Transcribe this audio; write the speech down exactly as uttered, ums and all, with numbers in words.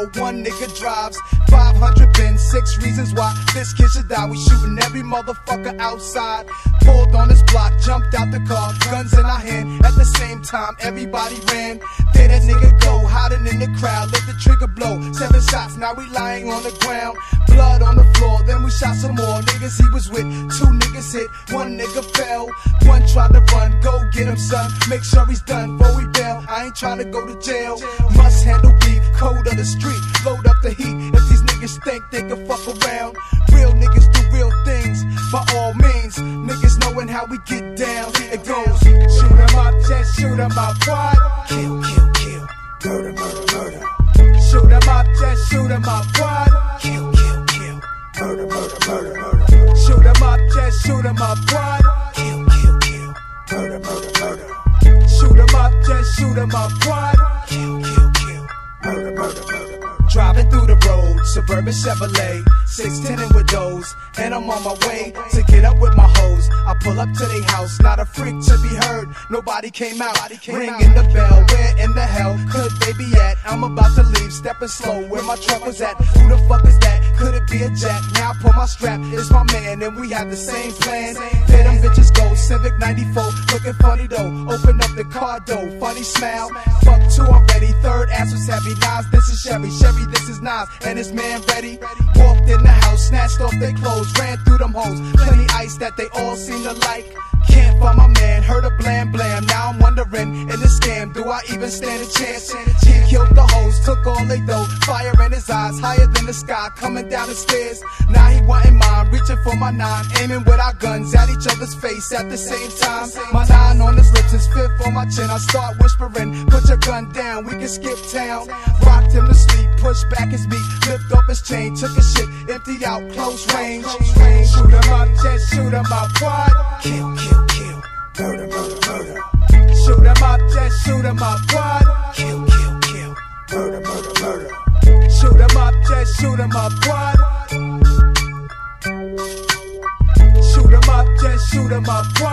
roll, one nigga drives five hundred bins, six reasons why this kid should die. We shooting every motherfucker outside. Pulled on his block, jumped out the car, guns in our hand. At the same time, everybody ran. There that nigga go, hiding in the crowd. Let the trigger blow, seven shots, now we lying on the ground. Blood on the floor, then we shot some more niggas he was with. Two niggas hit, one nigga fell. One tried to run, go get him son. Make sure he's done before we bail. I ain't trying to go to jail. Must handle beef, code of the street. Load up the heat, if these niggas think they can fuck around. Real niggas do real things, by all means. Niggas knowing how we get down. It goes, shoot 'em up, just shoot 'em up, what? Kill, kill, kill, murder, murder, murder. Shoot 'em up, just shoot 'em up, what? Kill, kill, kill, murder, murder, murder, murder. Shoot 'em up, just shoot 'em up, what? Kill, kill, kill, murder, murder, murder. Shoot 'em up, just shoot 'em up, what? Kill, kill, kill, murder, murder, murder. Driving through the road, suburban Chevrolet, six ten with those, and I'm on my way to get up with my hoes. I pull up to their house, not a freak to be heard. Nobody came out, ringing the bell. Where in the hell could they be at? I'm about to leave, stepping slow. Where my truck was at? Who the fuck is that? Could it be a jack? Now I pull my strap, it's my man, and we have the same plan. There them bitches go, Civic ninety-four, looking funny though. Open up the car door, funny smile. Fuck two already, third ass was heavy. Nas, this is Chevy, Chevy, this is Nas, and his man ready. Walked in the house, snatched off their clothes, ran through them hoes. Plenty ice that they all seem to like. Can't find my man, heard a blam blam. Now I'm wondering, in this scam, do I even stand a chance? He killed the hoes, took all they dough. Fire in his eyes, higher than the sky, coming down the stairs. Now he wanting mine, reaching for my nine, aiming with our guns at each other's face at the same time. My nine on his lips, his fifth on my chin. I start whispering, put your gun down, we can skip town. Rocked him to sleep, pushed back his beat, lift off his chain, took his shit, emptied out, close range. Shoot 'em up, just shoot 'em up, what? Kill, kill, kill, murder, murder, murder. Shoot 'em up, just shoot 'em up, what? Kill, kill, kill, murder, murder, murder. Shoot 'em up, just shoot 'em up, what? Shoot 'em up, just shoot 'em up, what?